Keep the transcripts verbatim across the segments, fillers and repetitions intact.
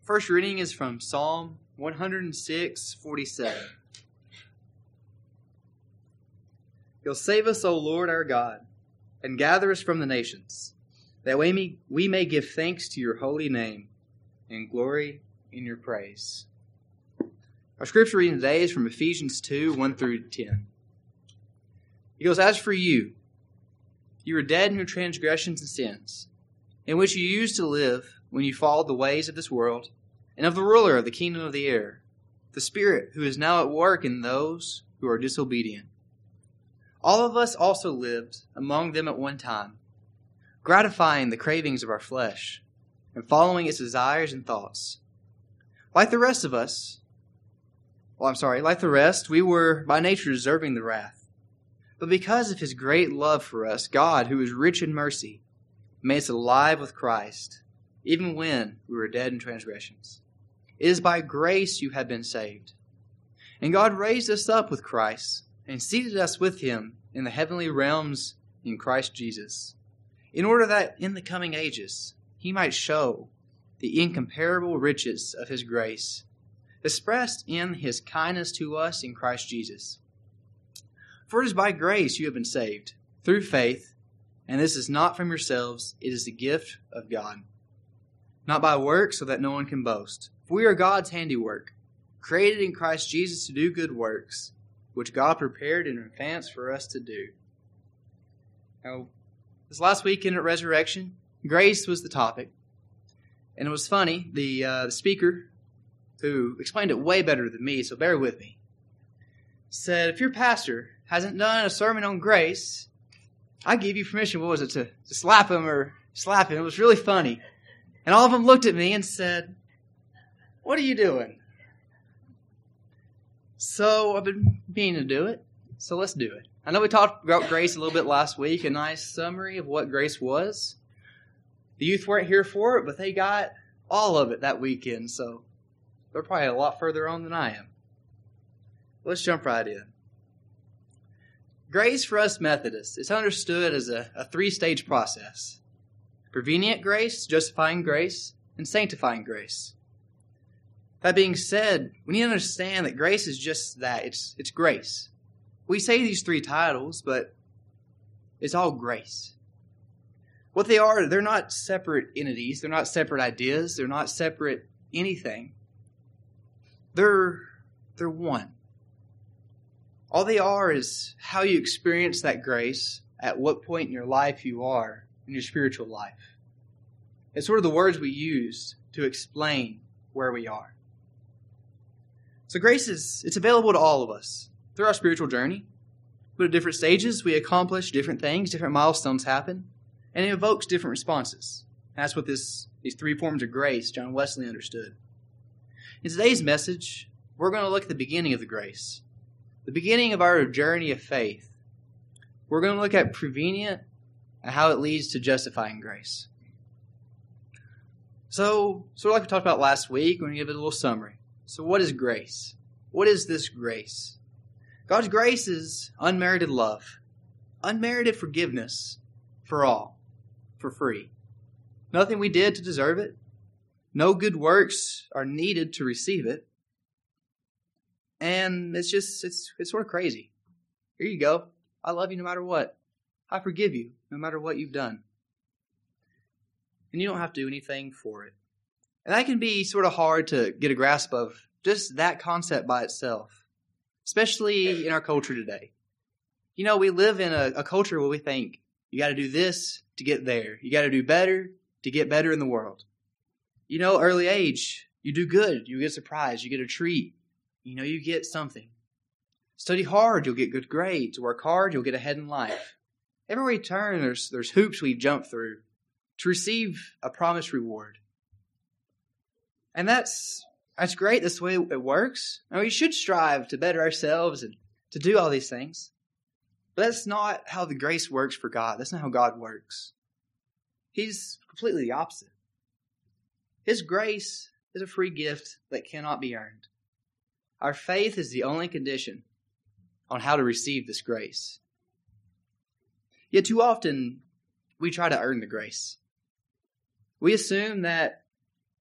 First reading is from Psalm one hundred six, forty-seven. You'll save us, O Lord our God, and gather us from the nations, that we may, we may give thanks to your holy name and glory in your praise. Our scripture reading today is from Ephesians two, one through ten. He goes, As for you, you were dead in your transgressions and sins, in which you used to live when you followed the ways of this world, and of the ruler of the kingdom of the air, the Spirit who is now at work in those who are disobedient. All of us also lived among them at one time, gratifying the cravings of our flesh, and following its desires and thoughts. Like the rest of us, well, I'm sorry, like the rest, we were by nature deserving the wrath. But because of his great love for us, God, who is rich in mercy, made us alive with Christ, even when we were dead in transgressions. It is by grace you have been saved. And God raised us up with Christ and seated us with him in the heavenly realms in Christ Jesus, in order that in the coming ages he might show the incomparable riches of his grace, expressed in his kindness to us in Christ Jesus. For it is by grace you have been saved, through faith, and this is not from yourselves, it is the gift of God. Not by works, so that no one can boast. For we are God's handiwork, created in Christ Jesus to do good works, which God prepared in advance for us to do. Now, this last weekend at Resurrection, grace was the topic. And it was funny, the, uh, the speaker, who explained it way better than me, so bear with me, said, if your pastor hasn't done a sermon on grace, I give you permission, what was it, to, to slap him or slap him. It was really funny. And all of them looked at me and said, what are you doing? So I've been meaning to do it, so let's do it. I know we talked about grace a little bit last week, a nice summary of what grace was. The youth weren't here for it, but they got all of it that weekend, so they're probably a lot further on than I am. Let's jump right in. Grace for us Methodists is understood as a, a three-stage process. Prevenient grace, justifying grace, and sanctifying grace. That being said, we need to understand that grace is just that. It's, it's grace. We say these three titles, but it's all grace. What they are, they're not separate entities. They're not separate ideas. They're not separate anything. They're, they're one. All they are is how you experience that grace at what point in your life you are in your spiritual life. It's sort of the words we use to explain where we are. So grace is, it's available to all of us through our spiritual journey. But at different stages, we accomplish different things, different milestones happen, and it evokes different responses. And that's what this, these three forms of grace John Wesley understood. In today's message, we're going to look at the beginning of the grace, the beginning of our journey of faith. We're going to look at prevenient and how it leads to justifying grace. So, sort of like we talked about last week, we're going to give it a little summary. So what is grace? What is this grace? God's grace is unmerited love, unmerited forgiveness for all, for free. Nothing we did to deserve it. No good works are needed to receive it. And it's just, it's, it's sort of crazy. Here you go. I love you no matter what. I forgive you no matter what you've done. And you don't have to do anything for it. And that can be sort of hard to get a grasp of, just that concept by itself, especially in our culture today. You know, we live in a, a culture where we think, you got to do this to get there. You got to do better to get better in the world. You know, early age, you do good, you get a surprise, you get a treat. You know, you get something. Study hard, you'll get good grades. Work hard, you'll get ahead in life. Everywhere you turn, there's, there's hoops we jump through to receive a promised reward. And that's that's great. That's the way it works. Now, we should strive to better ourselves and to do all these things. But that's not how the grace works for God. That's not how God works. He's completely the opposite. His grace is a free gift that cannot be earned. Our faith is the only condition on how to receive this grace. Yet too often, we try to earn the grace. We assume that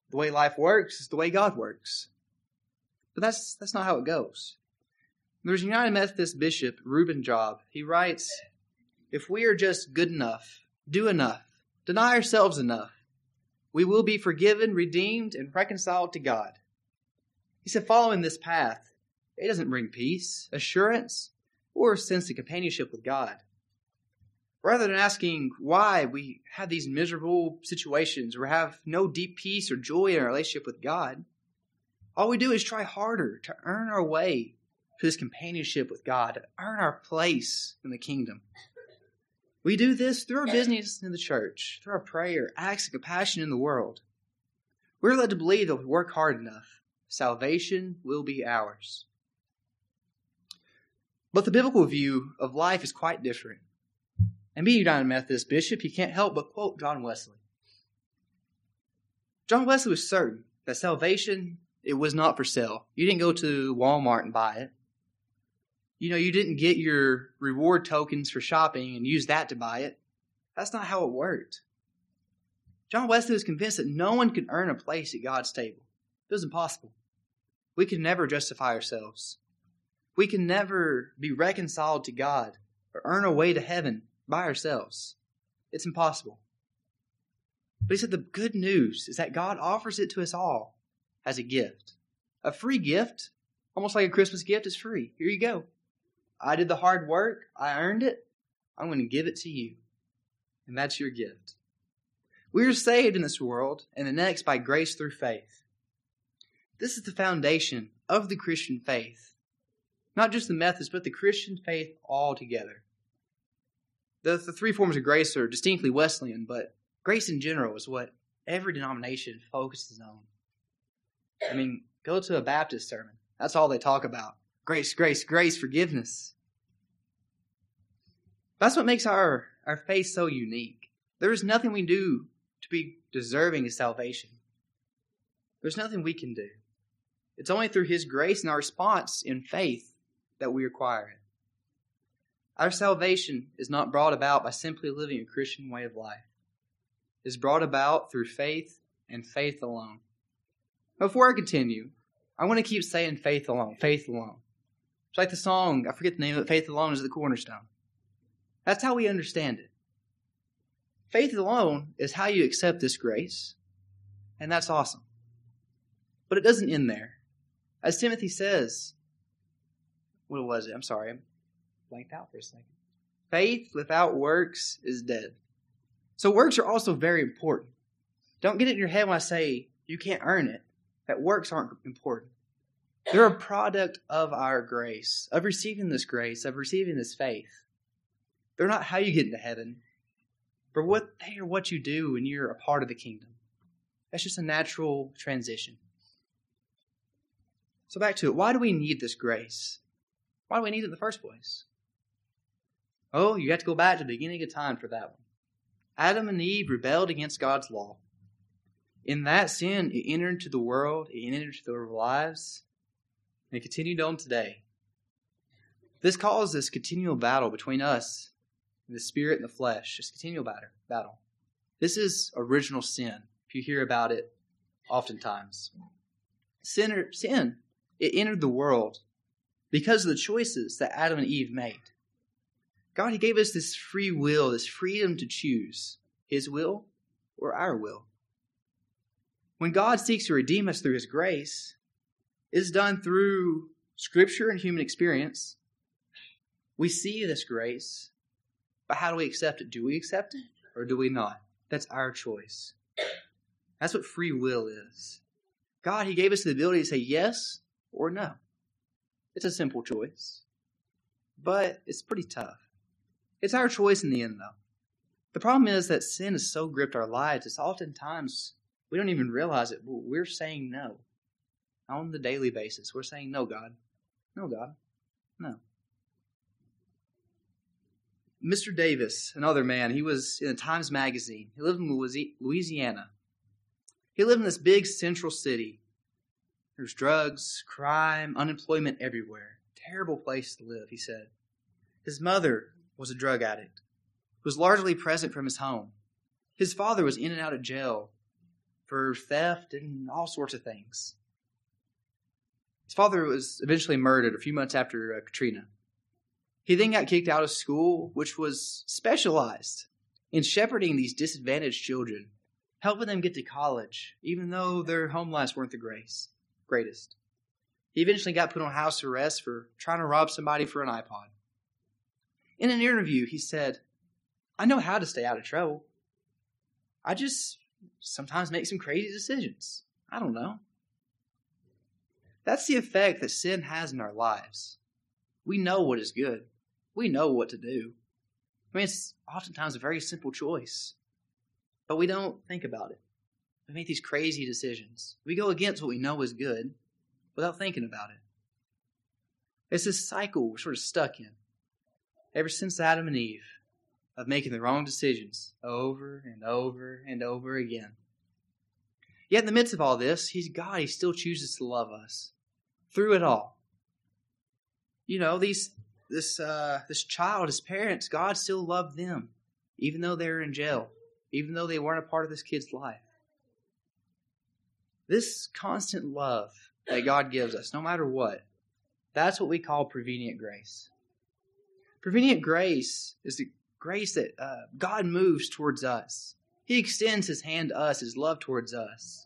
The way life works is the way God works. But that's that's not how it goes. There's United Methodist Bishop Reuben Job. He writes, if we are just good enough, do enough, deny ourselves enough, we will be forgiven, redeemed, and reconciled to God. He said following this path, it doesn't bring peace, assurance, or a sense of companionship with God. Rather than asking why we have these miserable situations or have no deep peace or joy in our relationship with God, all we do is try harder to earn our way to this companionship with God, to earn our place in the kingdom. We do this through our business in the church, through our prayer, acts of compassion in the world. We're led to believe that if we work hard enough, salvation will be ours. But the biblical view of life is quite different. And being a United Methodist bishop, he can't help but quote John Wesley. John Wesley was certain that salvation, it was not for sale. You didn't go to Walmart and buy it. You know, you didn't get your reward tokens for shopping and use that to buy it. That's not how it worked. John Wesley was convinced that no one could earn a place at God's table. It was impossible. We could never justify ourselves. We can never be reconciled to God or earn a way to heaven by ourselves. It's impossible. But he said the good news is that God offers it to us all as a gift. A free gift, almost like a Christmas gift, is free. Here you go. I did the hard work. I earned it. I'm going to give it to you. And that's your gift. We are saved in this world and the next by grace through faith. This is the foundation of the Christian faith. Not just the Methodist, but the Christian faith altogether. The, the three forms of grace are distinctly Wesleyan, but grace in general is what every denomination focuses on. I mean, go to a Baptist sermon. That's all they talk about. Grace, grace, grace, forgiveness. That's what makes our, our faith so unique. There is nothing we do to be deserving of salvation. There's nothing we can do. It's only through His grace and our response in faith that we acquire it. Our salvation is not brought about by simply living a Christian way of life. It is brought about through faith and faith alone. Before I continue, I want to keep saying faith alone, faith alone. It's like the song, I forget the name of it, Faith Alone is the Cornerstone. That's how we understand it. Faith alone is how you accept this grace, and that's awesome. But it doesn't end there. As Timothy says, what was it? I'm sorry, I'm blanked out for a second. Faith without works is dead. So works are also very important. Don't get it in your head when I say you can't earn it, that works aren't important. They're a product of our grace, of receiving this grace, of receiving this faith. They're not how you get into heaven, but what they are what you do when you're a part of the kingdom. That's just a natural transition. So back to it. Why do we need this grace? Why do we need it in the first place? Oh, you have to go back to the beginning of time for that one. Adam and Eve rebelled against God's law. In that sin, it entered into the world, it entered into their lives, and it continued on today. This caused this continual battle between us and the spirit and the flesh, this continual battle. This is original sin, if you hear about it oftentimes. Sin, sin, it entered the world because of the choices that Adam and Eve made. God, He gave us this free will, this freedom to choose His will or our will. When God seeks to redeem us through His grace, it is done through Scripture and human experience. We see this grace, but how do we accept it? Do we accept it or do we not? That's our choice. That's what free will is. God, He gave us the ability to say yes or no. It's a simple choice, but it's pretty tough. It's our choice in the end, though. The problem is that sin has so gripped our lives, it's oftentimes we don't even realize it. We're saying no. On the daily basis, we're saying, no, God. No, God. No. Mister Davis, another man, he was in the Times Magazine. He lived in Louisiana. He lived in this big central city. There's drugs, crime, unemployment everywhere. Terrible place to live, he said. His mother was a drug addict, who was largely present from his home. His father was in and out of jail for theft and all sorts of things. His father was eventually murdered a few months after uh, Katrina. He then got kicked out of school, which was specialized in shepherding these disadvantaged children, helping them get to college, even though their home lives weren't the grace, greatest. He eventually got put on house arrest for trying to rob somebody for an iPod. In an interview, he said, "I know how to stay out of trouble. I just sometimes make some crazy decisions. I don't know." That's the effect that sin has in our lives. We know what is good. We know what to do. I mean, it's oftentimes a very simple choice, but we don't think about it. We make these crazy decisions. We go against what we know is good without thinking about it. It's this cycle we're sort of stuck in ever since Adam and Eve of making the wrong decisions over and over and over again. Yet in the midst of all this, He's God. He still chooses to love us through it all. You know, these this uh, this child, his parents, God still loved them, even though they were in jail, even though they weren't a part of this kid's life. This constant love that God gives us, no matter what, that's what we call prevenient grace. Prevenient grace is the grace that uh, God moves towards us. He extends His hand to us, His love towards us,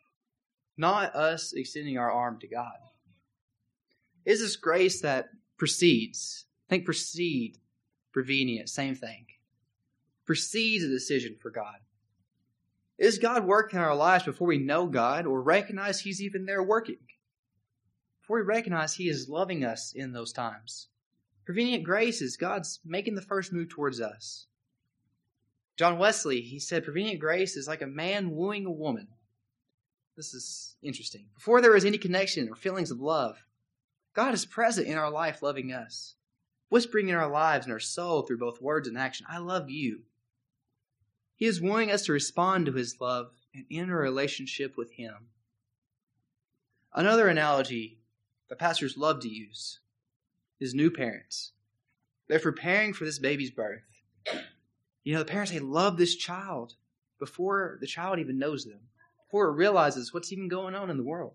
not us extending our arm to God. It's this grace that precedes. Think precede, prevenient, same thing. Precedes a decision for God. Is God working in our lives before we know God or recognize He's even there working? Before we recognize He is loving us in those times. Prevenient grace is God's making the first move towards us. John Wesley, he said, prevenient grace is like a man wooing a woman. This is interesting. Before there is any connection or feelings of love, God is present in our life loving us, whispering in our lives and our soul through both words and action, "I love you." He is wanting us to respond to His love and enter a relationship with Him. Another analogy that pastors love to use is new parents. They're preparing for this baby's birth. You know, the parents, they love this child before the child even knows them, before it realizes what's even going on in the world.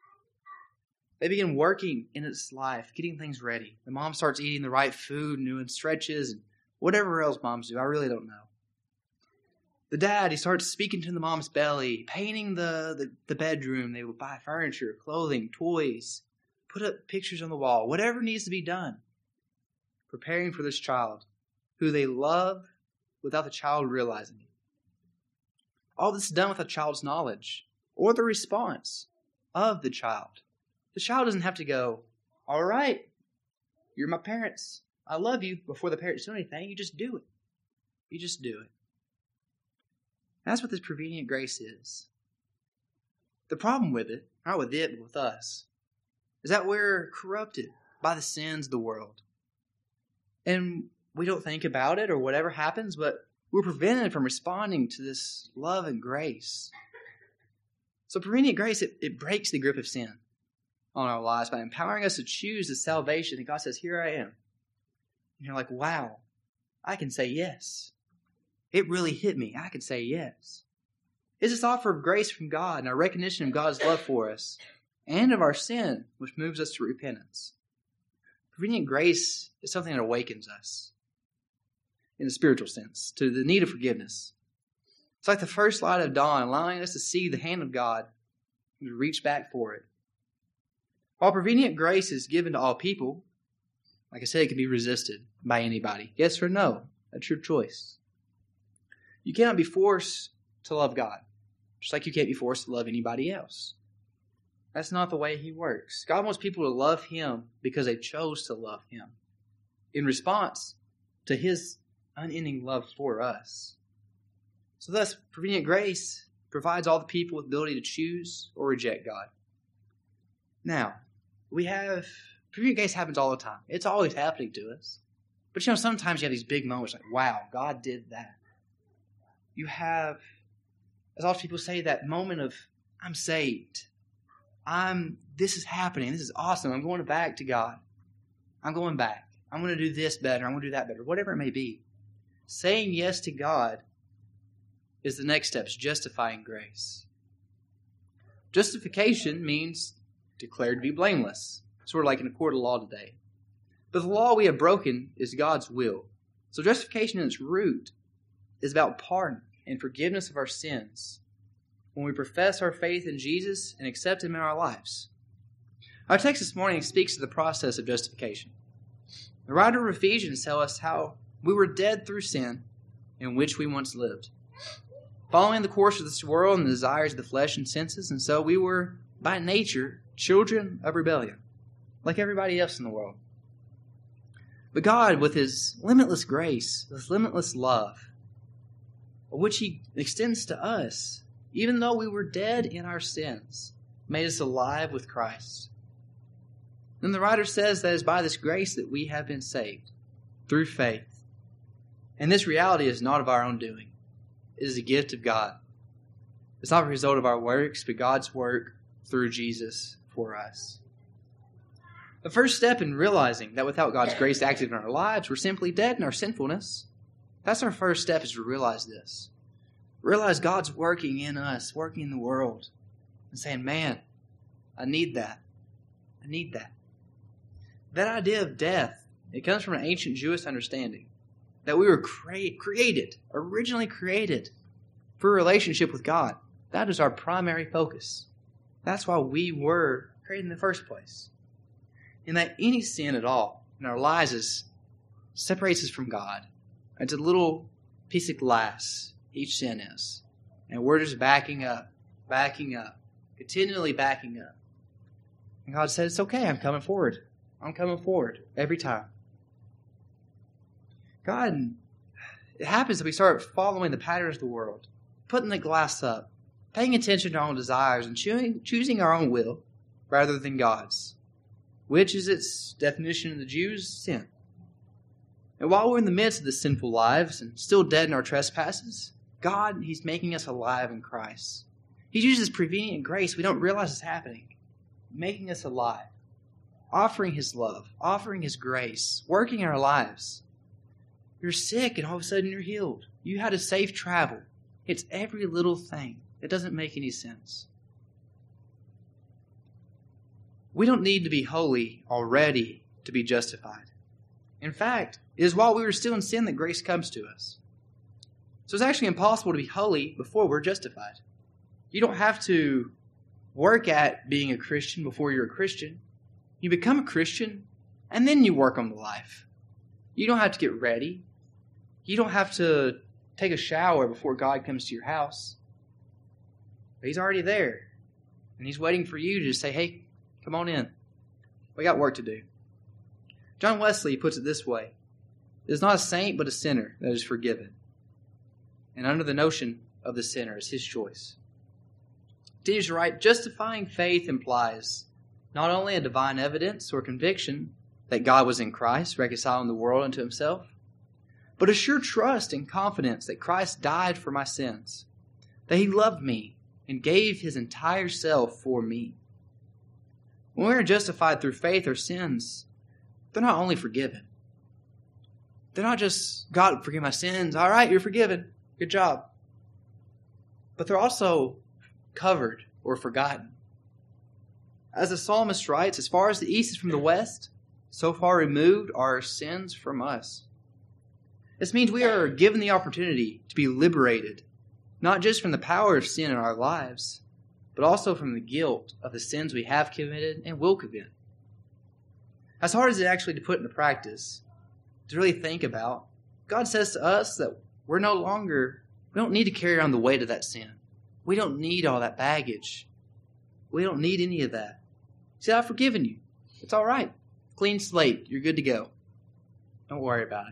They begin working in its life, getting things ready. The mom starts eating the right food, doing stretches, and whatever else moms do. I really don't know. The dad, he starts speaking to the mom's belly, painting the, the, the bedroom. They will buy furniture, clothing, toys, put up pictures on the wall, whatever needs to be done. Preparing for this child, who they love without the child realizing it. All this is done with a child's knowledge or the response of the child. The child doesn't have to go, "All right, you're my parents. I love you," before the parents do anything. You just do it. You just do it. That's what this prevenient grace is. The problem with it, not with it, but with us, is that we're corrupted by the sins of the world. And we don't think about it or whatever happens, but we're prevented from responding to this love and grace. So prevenient grace, it, it breaks the grip of sin on our lives by empowering us to choose the salvation that God says, "Here I am." And you're like, wow, I can say yes. It really hit me. I can say yes. It's this offer of grace from God and our recognition of God's love for us and of our sin, which moves us to repentance. Prevenient grace is something that awakens us, in a spiritual sense, to the need of forgiveness. It's like the first light of dawn, allowing us to see the hand of God and to reach back for it. While prevenient grace is given to all people, like I said, it can be resisted by anybody. Yes or no? That's your choice. You cannot be forced to love God, just like you can't be forced to love anybody else. That's not the way He works. God wants people to love Him because they chose to love Him in response to His unending love for us. So thus, prevenient grace provides all the people with the ability to choose or reject God. Now, we have, prevenient grace happens all the time. It's always happening to us. But you know, sometimes you have these big moments like, wow, God did that. You have, as often people say, that moment of, I'm saved. I'm, this is happening. This is awesome. I'm going back to God. I'm going back. I'm going to do this better. I'm going to do that better. Whatever it may be. Saying yes to God is the next step. It's justifying grace. Justification means declared to be blameless, sort of like in a court of law today. But the law we have broken is God's will. So justification in its root is about pardon and forgiveness of our sins when we profess our faith in Jesus and accept Him in our lives. Our text this morning speaks to the process of justification. The writer of Ephesians tells us how we were dead through sin in which we once lived, following the course of this world and the desires of the flesh and senses, and so we were, by nature, children of rebellion, like everybody else in the world. But God, with His limitless grace, His limitless love, which He extends to us, even though we were dead in our sins, made us alive with Christ. Then the writer says that it is by this grace that we have been saved, through faith. And this reality is not of our own doing. It is a gift of God. It's not a result of our works, but God's work through Jesus for us. The first step in realizing that without God's grace active in our lives, we're simply dead in our sinfulness. That's our first step, is to realize this. Realize God's working in us, working in the world, and saying, man, I need that. I need that. That idea of death, it comes from an ancient Jewish understanding that we were cre- created, originally created for a relationship with God. That is our primary focus. That's why we were created in the first place. And that any sin at all in our lives is, separates us from God. It's a little piece of glass, each sin is. And we're just backing up, backing up, continually backing up. And God said, it's okay, I'm coming forward. I'm coming forward every time. God, it happens that we start following the patterns of the world, putting the glass up, paying attention to our own desires, and choosing, choosing our own will rather than God's, which is its definition of the Jews, sin. And while we're in the midst of the sinful lives and still dead in our trespasses, God, He's making us alive in Christ. He uses prevenient grace. We don't realize it's happening. Making us alive. Offering His love. Offering His grace. Working in our lives. You're sick and all of a sudden you're healed. You had a safe travel. It's every little thing. It doesn't make any sense. We don't need to be holy already to be justified. In fact, it is while we were still in sin that grace comes to us. So it's actually impossible to be holy before we're justified. You don't have to work at being a Christian before you're a Christian. You become a Christian, and then you work on the life. You don't have to get ready. You don't have to take a shower before God comes to your house. But He's already there, and He's waiting for you to just say, hey, come on in. We got work to do. John Wesley puts it this way. It is not a saint, but a sinner that is forgiven. And under the notion of the sinner is his choice. Continues to write, justifying faith implies not only a divine evidence or conviction that God was in Christ, reconciling the world unto Himself, but a sure trust and confidence that Christ died for my sins, that He loved me and gave His entire self for me. When we are justified through faith, our sins, they're not only forgiven. They're not just, God, forgive my sins. All right, you're forgiven. Good job. But they're also covered or forgotten. As the psalmist writes, as far as the east is from the west, so far removed are our sins from us. This means we are given the opportunity to be liberated, not just from the power of sin in our lives, but also from the guilt of the sins we have committed and will commit. As hard as it actually to put into practice, to really think about, God says to us that we're no longer, we don't need to carry around the weight of that sin. We don't need all that baggage. We don't need any of that. He said, I've forgiven you. It's all right. Clean slate. You're good to go. Don't worry about it.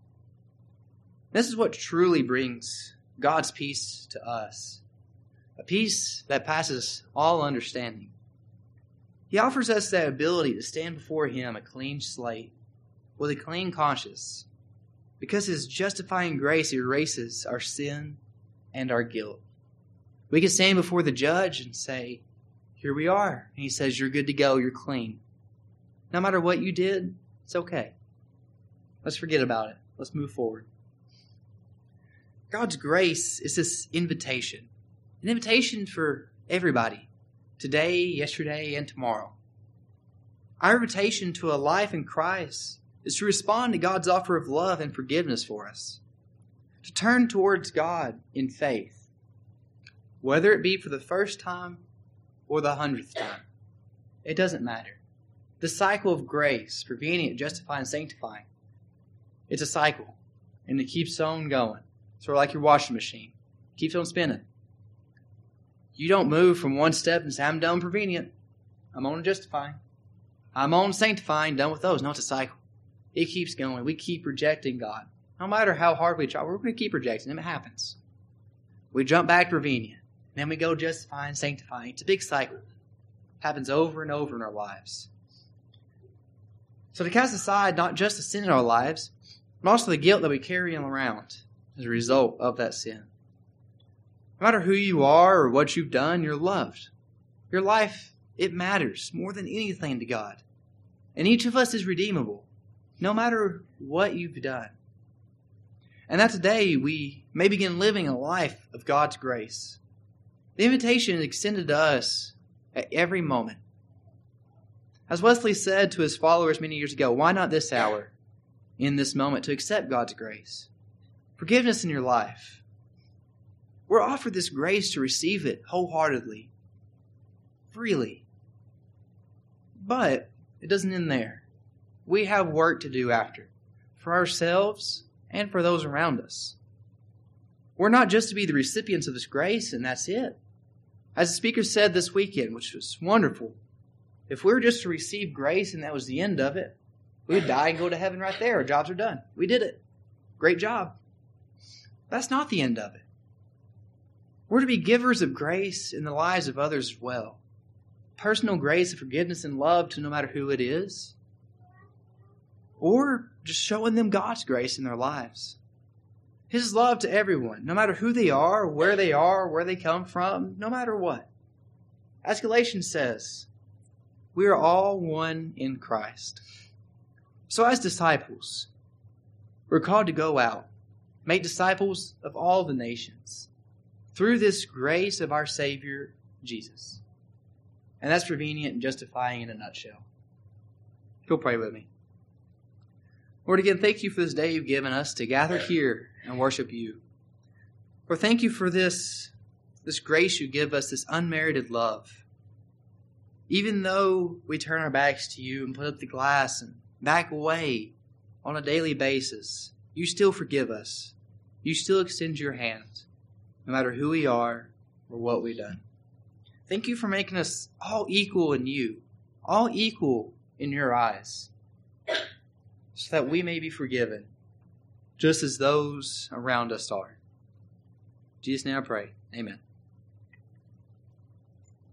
This is what truly brings God's peace to us. A peace that passes all understanding. He offers us that ability to stand before Him a clean slate with a clean conscience, because His justifying grace erases our sin and our guilt. We can stand before the judge and say, here we are. And He says, you're good to go. You're clean. No matter what you did, it's okay. Let's forget about it. Let's move forward. God's grace is this invitation. An invitation for everybody today, yesterday, and tomorrow. Our invitation to a life in Christ is to respond to God's offer of love and forgiveness for us, to turn towards God in faith, whether it be for the first time or the hundredth time. It doesn't matter. The cycle of grace, prevenient, justifying, sanctifying, it's a cycle, and it keeps on going. Sort of like your washing machine. It keeps on spinning. You don't move from one step and say, I'm done prevenient. I'm on justifying. I'm on sanctifying, done with those. No, it's a cycle. It keeps going. We keep rejecting God. No matter how hard we try, we're going to keep rejecting Him. It happens. We jump back to prevenient. Then we go justifying, sanctifying. It's a big cycle. It happens over and over in our lives. So to cast aside not just the sin in our lives, but also the guilt that we carry around as a result of that sin. No matter who you are or what you've done, you're loved. Your life, it matters more than anything to God. And each of us is redeemable, no matter what you've done. And that today we may begin living a life of God's grace. The invitation is extended to us at every moment. As Wesley said to his followers many years ago, why not this hour, in this moment, to accept God's grace? Forgiveness in your life. We're offered this grace to receive it wholeheartedly, freely. But it doesn't end there. We have work to do after, for ourselves and for those around us. We're not just to be the recipients of this grace, and that's it. As the speaker said this weekend, which was wonderful, if we were just to receive grace and that was the end of it, we'd die and go to heaven right there. Our jobs are done. We did it. Great job. That's not the end of it. We're to be givers of grace in the lives of others as well. Personal grace and forgiveness and love to no matter who it is. Or just showing them God's grace in their lives. His love to everyone, no matter who they are, where they are, where they come from, no matter what. As Galatians says, we are all one in Christ. So as disciples, we're called to go out, make disciples of all the nations, through this grace of our Savior, Jesus. And that's prevenient and justifying in a nutshell. Go pray with me. Lord, again, thank you for this day you've given us to gather here and worship you. Lord, thank you for this, this grace you give us, this unmerited love. Even though we turn our backs to you and put up the glass and back away on a daily basis, you still forgive us. You still extend your hand, no matter who we are or what we've done. Thank you for making us all equal in you, all equal in your eyes, so that we may be forgiven, just as those around us are. In Jesus' name I pray. Amen.